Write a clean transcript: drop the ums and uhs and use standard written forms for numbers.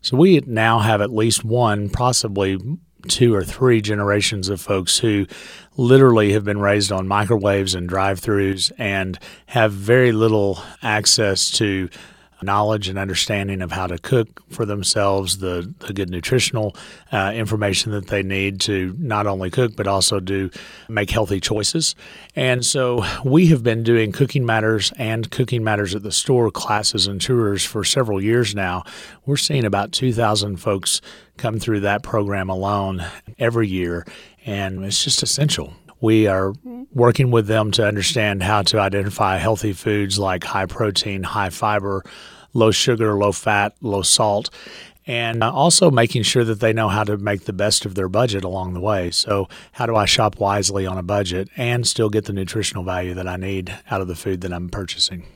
So we now have at least one, possibly two or three generations of folks who literally have been raised on microwaves and drive-throughs and have very little access to knowledge and understanding of how to cook for themselves, the good nutritional information that they need to not only cook but also do make healthy choices. And so we have been doing Cooking Matters and Cooking Matters at the Store classes and tours for several years now. We're seeing about 2,000 folks come through that program alone every year, and it's just essential. We are working with them to understand how to identify healthy foods like high protein, high fiber, low sugar, low fat, low salt, and also making sure that they know how to make the best of their budget along the way. So how do I shop wisely on a budget and still get the nutritional value that I need out of the food that I'm purchasing?